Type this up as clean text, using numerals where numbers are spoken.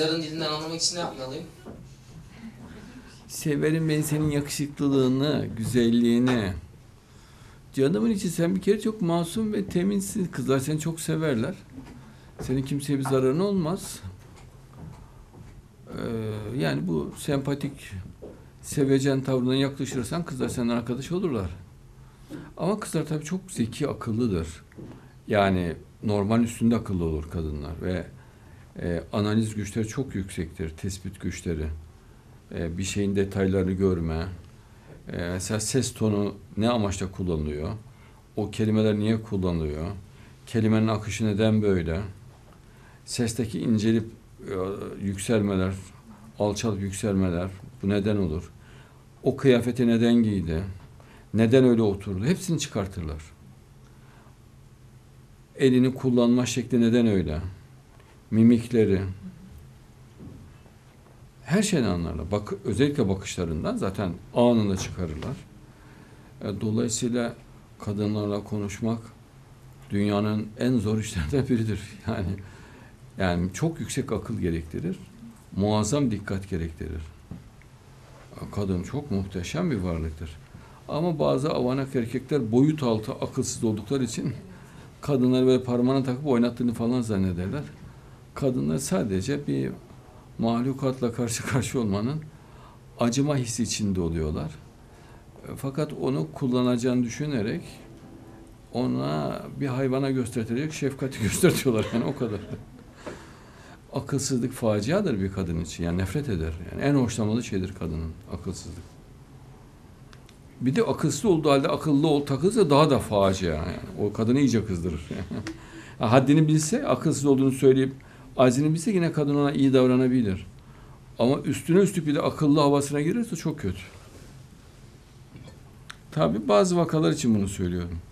Kızların dilinden anlamak için ne yapmalıyım? Severim ben senin yakışıklılığını, güzelliğini. Canımın içi, sen bir kere çok masum ve teminsin. Kızlar seni çok severler. Senin kimseye bir zararın olmaz. Yani bu sempatik, sevecen tavrına yaklaşırsan kızlar senden arkadaş olurlar. Ama kızlar tabii çok zeki, akıllıdır. Yani normal üstünde akıllı olur kadınlar ve analiz güçleri çok yüksektir, tespit güçleri. Bir şeyin detaylarını görme. Mesela ses tonu ne amaçla kullanılıyor? O kelimeler niye kullanılıyor? Kelimenin akışı neden böyle? Sesteki incelip yükselmeler, alçalıp yükselmeler bu neden olur? O kıyafeti neden giydi? Neden öyle oturdu? Hepsini çıkartırlar. Elini kullanma şekli neden öyle? Mimikleri, her şeyden anlarlar. Özellikle bakışlarından zaten anında çıkarırlar. Dolayısıyla kadınlarla konuşmak dünyanın en zor işlerinden biridir. Yani çok yüksek akıl gerektirir. Muazzam dikkat gerektirir. Kadın çok muhteşem bir varlıktır. Ama bazı avanak erkekler boyut altı akılsız oldukları için kadınları böyle parmağına takıp oynattığını falan zannederler. Kadınlar sadece bir mahlukatla karşı karşıya olmanın acıma hissi içinde oluyorlar. Fakat onu kullanacağını düşünerek ona bir hayvana göstererek şefkati gösteriyorlar, yani o kadar. Akılsızlık faciadır bir kadın için. Yani nefret eder. Yani en hoşlanmadığı şeydir kadının akılsızlık. Bir de akılsız olduğu halde akıllı takılırsa daha da facia. Yani. O kadını iyice kızdırır. Haddini bilse, akılsız olduğunu söyleyip aczini bilse yine kadın ona iyi davranabilir. Ama üstüne üstlük bir de akıllı havasına girirse çok kötü. Tabii bazı vakalar için bunu söylüyorum.